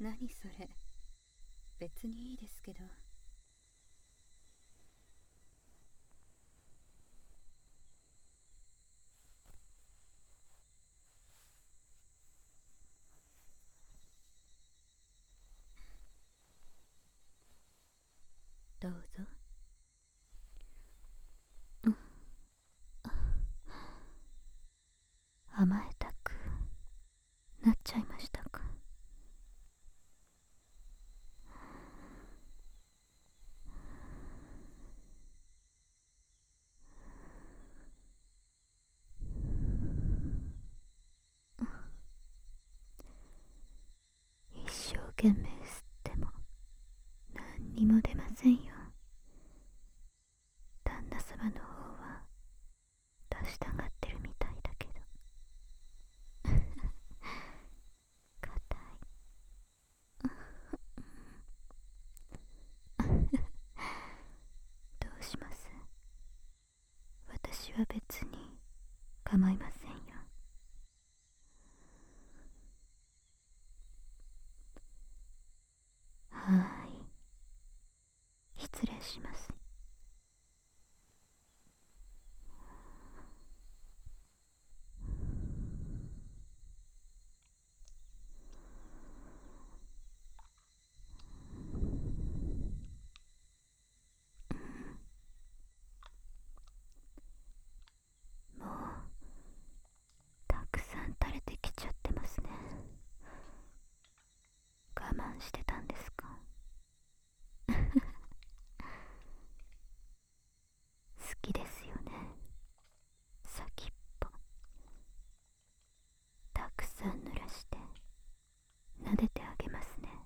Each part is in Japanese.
何それ。別にいいですけど。どうぞ。甘えたくなっちゃいましたか。一生懸命吸っても何にも出ませんよ。旦那様の方は出したがってるみたいだけど。硬い。どうします？私は別に構いませんよ。はい、失礼します。もうたくさん垂れてきちゃってますね。我慢してたんですか？好きですよね、先っぽ。たくさん濡らして撫でてあげますね。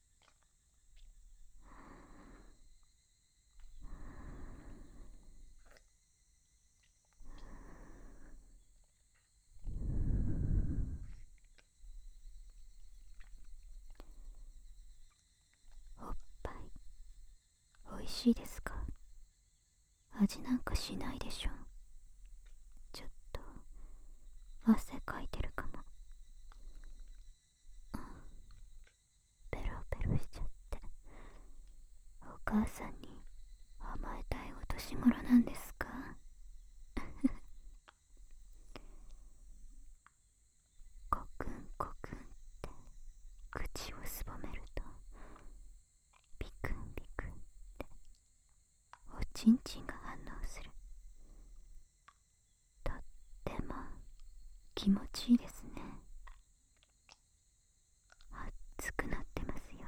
おっぱいおいしいですか？味なんかしないでしょ。ちょっと汗かいてるかも。ペロペロしちゃって。お母さんに甘えたいお年頃なんですか？コクンコクンって口をすぼめるとビクンビクンっておちんちんが反応する。とっても気持ちいいですね。熱くなってますよ。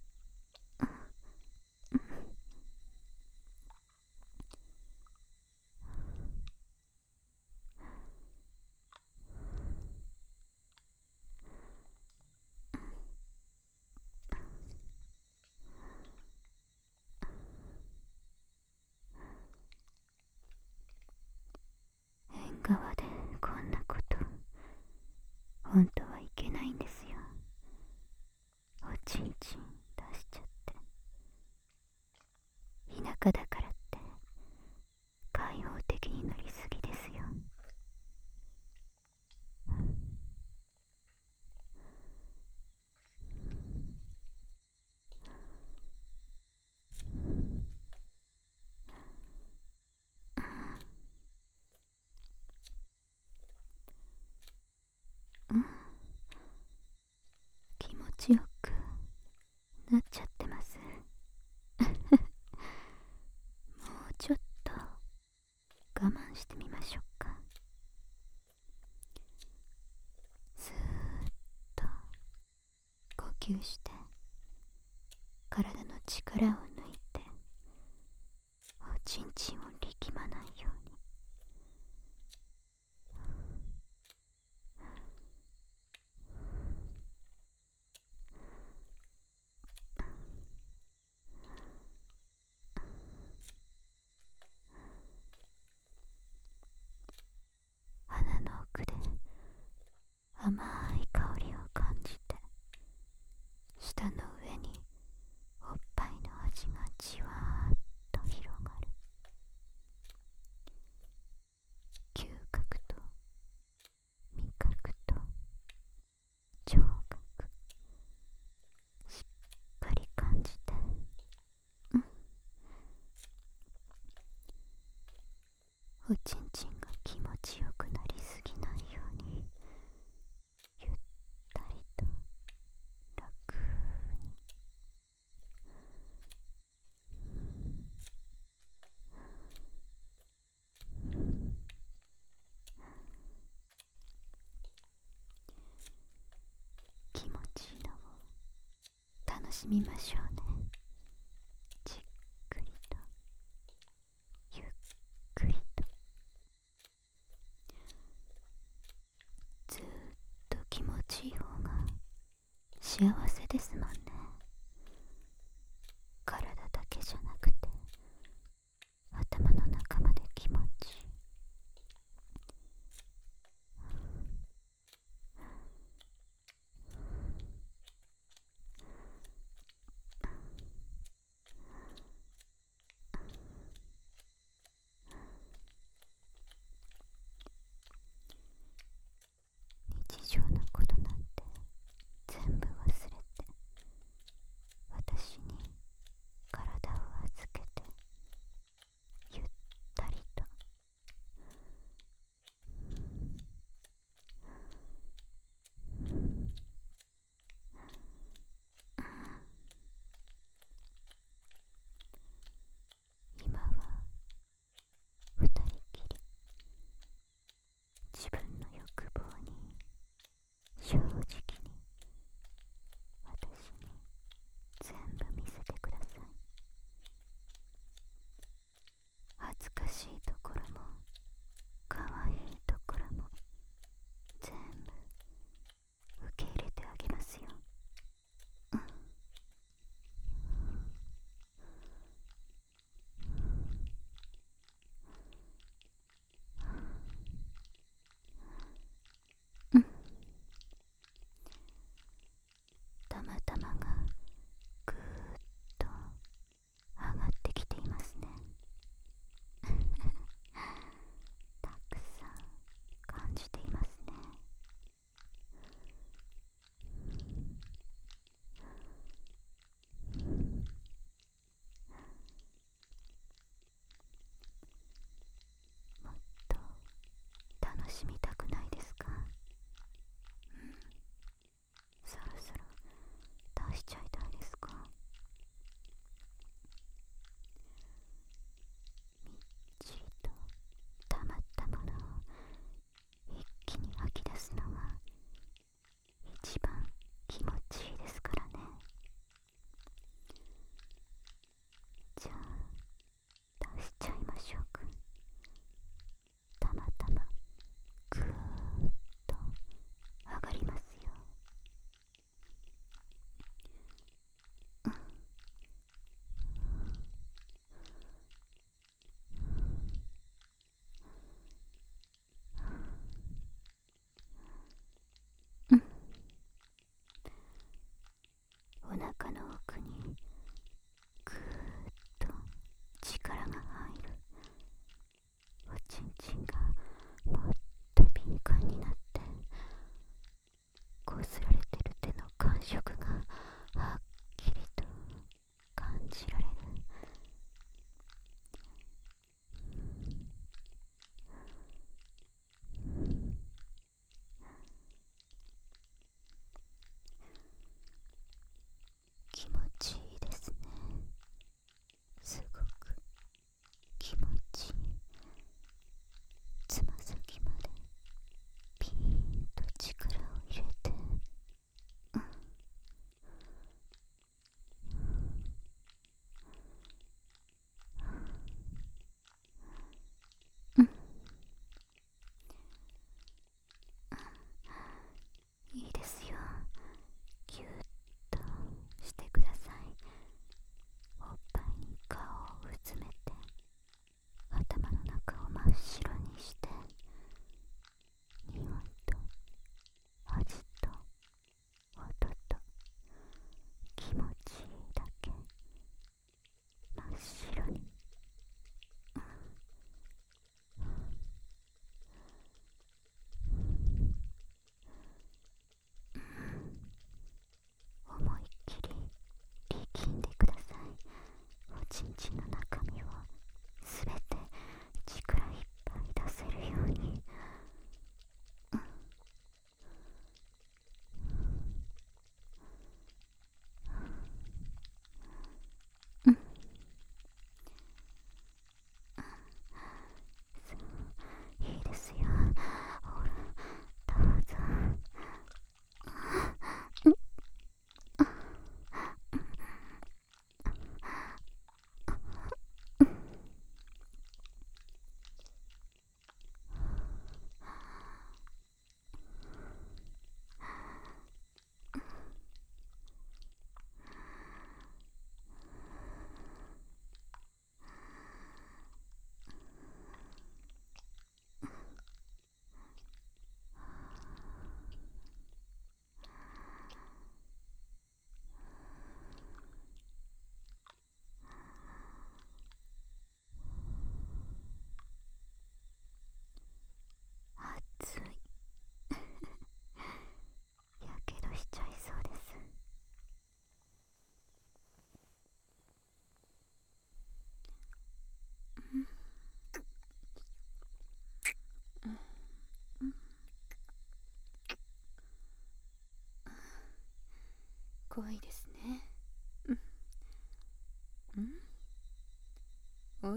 縁側でこんなこと本当はいけないんですよ。おちんちん出しちゃって。田舎だからって開放的になりすぎですよ。気持ちよくなっちゃってます。もうちょっと我慢してみましょうか。スーッと呼吸して体の力を抜いておちんちんを力まないように。鼻の奥で甘い香りを感じて、舌の上におっぱいの味がじわーっと広がる。 おちんちんが気持ちよくなりすぎないように、ゆったりと楽に。気持ちいいのを楽しみましょうね。じっくりとゆっくりと、ずーっと気持ちいい方が幸せですもんね。体だけじゃなくて頭の中まで気持ちいい。日常のことなんて全部忘れて、私に体を預けてゆったりと。今は二人きり、自分の欲望に正直に私に全部見せてください。恥ずかしいところも可愛いところも全部受け入れてあげますよ。玉々がぐーっと上がってきていますね。たくさん感じていますね。もっと楽しみたくないですか？そろそろ出しちゃいたいですか？みっちりと溜まったものを一気に吐き出すのが一番気持ちいいですからね。じゃあ出しちゃいましょうか。たまたまぐーっと上がりますよ。お腹の奥にぐーっと力が入る。おちんちんがもっと敏感になって、こすられてる手の感触がはっきりと感じられる。気持ちいいですね。すごく気持ちいい。つま先までピーンと力を入れて、いいですよ。ぎゅっとしてください。おっぱいに顔をうずめて、頭の中を真っ白にして、匂いと味と音と気持ちいいだけ真っ白に。思いっきり力んでください。おちんちんの中身をすべて力いっぱい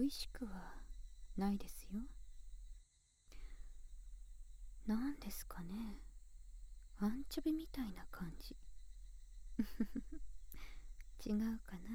味しくはないですよ。なんですかね、アンチョビみたいな感じ。違うかな。